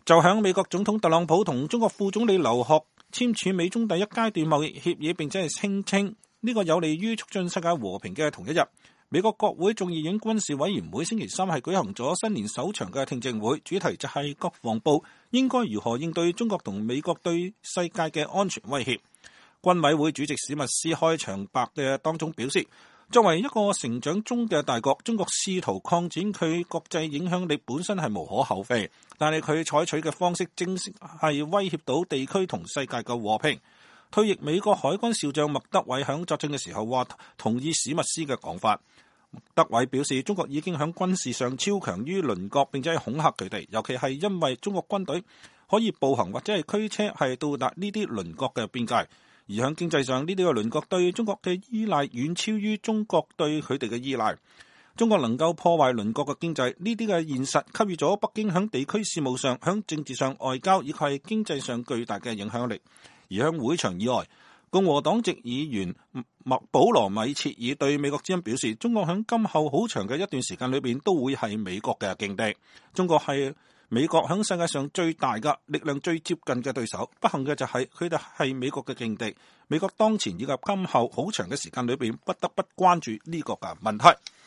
就響美國總統特朗普同中國副總理劉鶴簽署美中第一階段貿易協議，並且係聲稱呢個有利於促進世界和平嘅同一日，美國國會眾議院軍事委員會星期三係舉行咗新年首場嘅聽證會，主題就係國防部應該如何應對中國同美國對世界嘅安全威脅。軍委會主席史密斯開場白嘅當中表示，作為一個成長中嘅大國，中國試圖擴展佢國際影響力本身係無可厚非，但係佢採取嘅方式正式係威脅到地區同世界嘅和平。退役美國海軍少將麥德偉響作證嘅時候話同意史密斯嘅講法。麥德偉表示，中國已經響軍事上超強於鄰國，並且係恐嚇佢哋，尤其係因為中國軍隊可以步行或者係驅車係到達呢啲鄰國嘅邊界。而喺經濟上，呢啲嘅鄰國對中國嘅依賴遠超於中國對佢哋嘅依賴。中國能夠破壞鄰國嘅經濟，呢啲嘅現實給予咗北京喺地區事務上、喺政治上、外交以及係經濟上巨大嘅影響力。而喺會場以外，共和黨籍議員保羅米切爾對美國之音表示，中國喺今後好長嘅一段時間裏邊都會係美國嘅勁敵。中國係美國喺世界上最大嘅力量、最接近嘅對手，不幸嘅就係佢哋係美國嘅勁敵。美國當前以及今後好長嘅時間裏邊，不得不關注呢個嘅問題。